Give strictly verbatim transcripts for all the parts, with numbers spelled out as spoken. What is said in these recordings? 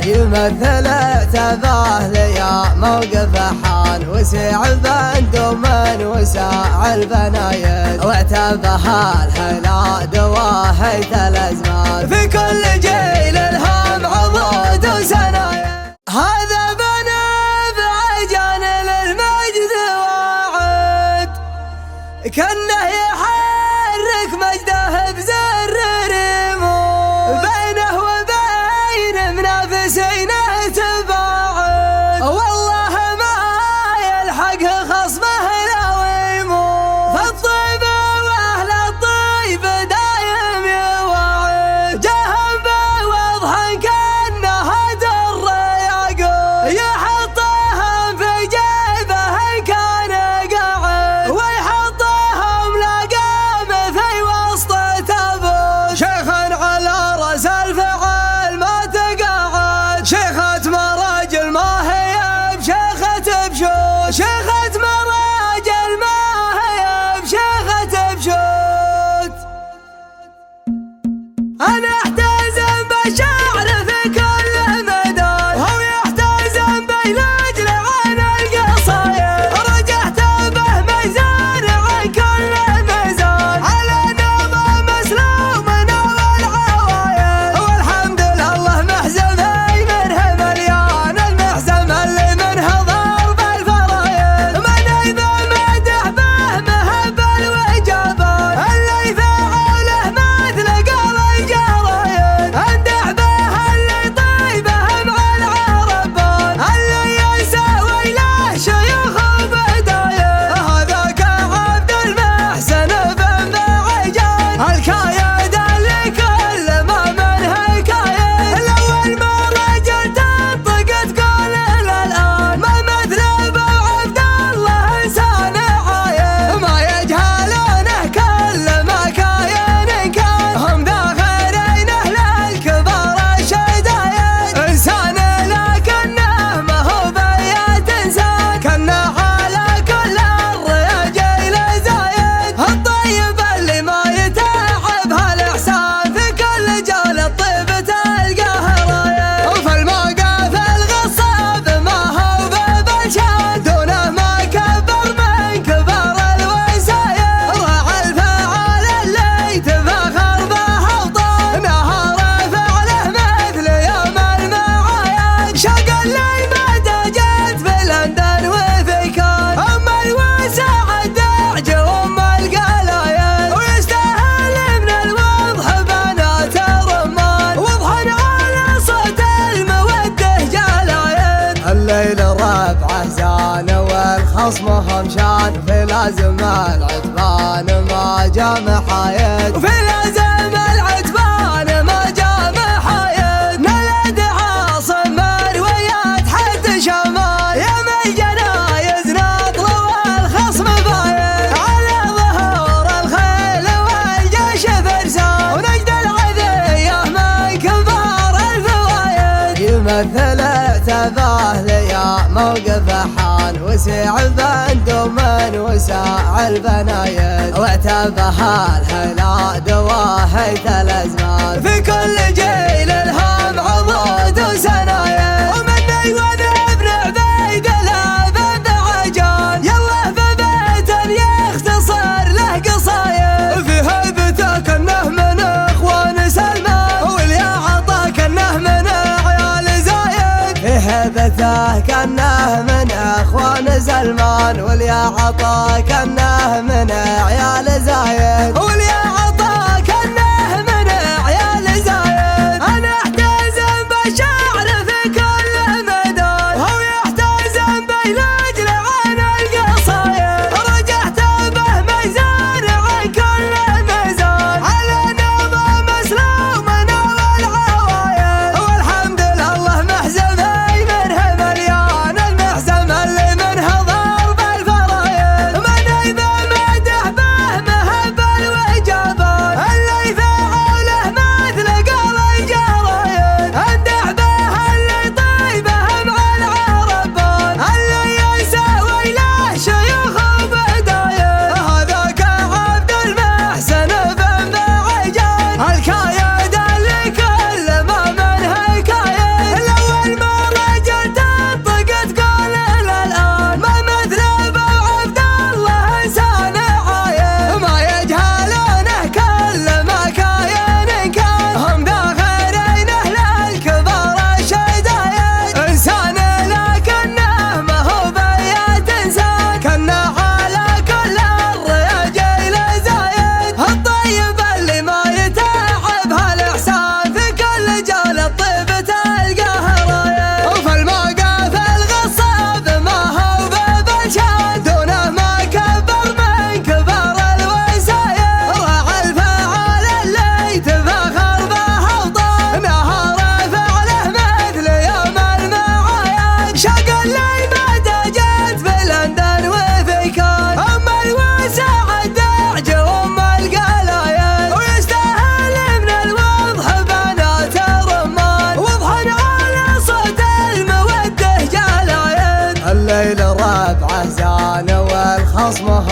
يمثل اعتباه ليا موقف حان وسع بندوم وساع البنايد واعتبها الهلا دواهيت الازمان في كل جيل الهام عضود وسنايد. هذا بنا بعجان للمجد واعد كأنه يحرك مجده بزر ريموت بينه وبين منافسين تباعد والله ما يلحق خصمه لو يموت فالطيب واهل الطيب دايم يوعد جاهم بوضح كأنه در يعقوب يحطهم في جيبه إن كان قاعد ويحطهم لقام في وسط تابوت شيخا على راس الفعل ما تقعد شيخة مراجل ما هي بشيخة بشوت شيخة مراجل ما هي بشيخة بشوت. أنا احتزم بالشعر في كل ميدان وهو يحتزم بالأجل عن القصايد رجعت به ميزان عن كل ميزان على نظام مسلوم والعوايد والحمد لله محزمي منه مليان المحزم اللي منه ضرب الفرايد من إذا مدح به مهب الوجبان اللي فعله مثل قال الجرايد اندح به اللي طيبه مع العربان اللي ينسى ويله شيوخ بدايد هذاك عبد المحسن بن بعجان الكايد اللي كل ما منه كايد الاول ما رجل تنطق تقول الان ما مثل ابو عبد الله انسان عايد ما يجهلونه كل ما كاين كان هم ذاخرينه للكبار الشدايد انسان لكنه ما هو بيات انسان كانه على كل الرجال زايد الطيب اللي ما يتعب هالاحسان في كل جال الطيب تلقاه رايد وفي الموقف الغصاب ما هو ببلشان دونه ما كبر من كبار الوسايد راعى الفعال اللي تفاخر به اوطان نهار فعله مثل يوم المعايد شق اللي مدى جت في لندن وفي كان ام الوسع الدعج وام القلايد ويستاهل من الوضح بنات رمان وضحا على صوت الموده جلايد الليل ربعه زان والخصم هم شان في لازم العتبان ما جاء محايد وفي لازم العتبان ما جاء محايد نلد عاصم مرويات حد شمال يا من جنايز ناطل والخصم بايد على ظهور الخيل والجيش فرسان ونجد العذيه من كبار الفوايد يمثل اعتباه ليا موقف حان وسع بندوم وساع البنايد واعتبها الهلا دواهيت الازمان في كل جيل الهام عضود وسنايد ومني وانا ابن عبيد الابد عجان يلا في بيت يختصر له قصايد في هيبته كانه من اخوان سلمان واليا عطا كانه من عيال زايد في هيبته كانه من اخوان سلمان واليا عطا كانه من عيال زايد واليا عطا كانه من عيال زايد. انا احتزم بالشعر في كل ميدان وهو يحتزم بالاجل عن القصايد رجعت به ميزان عن كل ميزان على نظام مسلوم والعوايد والحمد لله محزمي منه مليان المحزم اللي منه ضرب الفرايد من إذا مدح به مهب الوجبان اللي فعله مثل قال الجرايد اندح به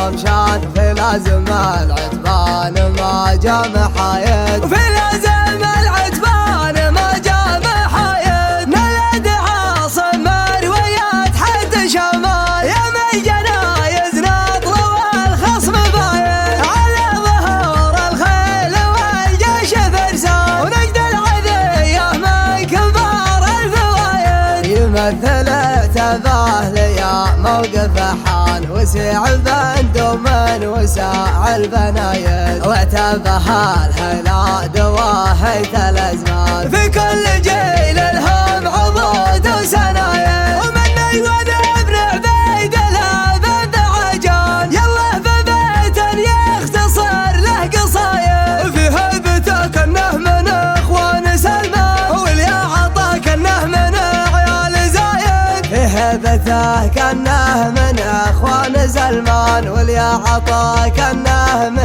لهم شان في لازم العتبان ما جاء محايد في لازم العتبان ما جاء محايد نلد عاصم مرويات حد شمال يا من جنايز نطلب الخصم باين على ظهور الخيل والجيش فرسان ونجد العذية من كبار الفوايد يمثل اعتباه ليا موقف حان وسع بندوم وساع البنايد واعتبها الهلا دواهيت الازمان في كل جيل لهم عضود وسنايد ومن يود ابن عبيد الابد عجان يلا ببيت يختصر له قصايد في هيبته كانه من اخوان سلمان واليا عطا كانه من عيال زايد في هيبته كانه من اخوان سلمان واليا عطا كانه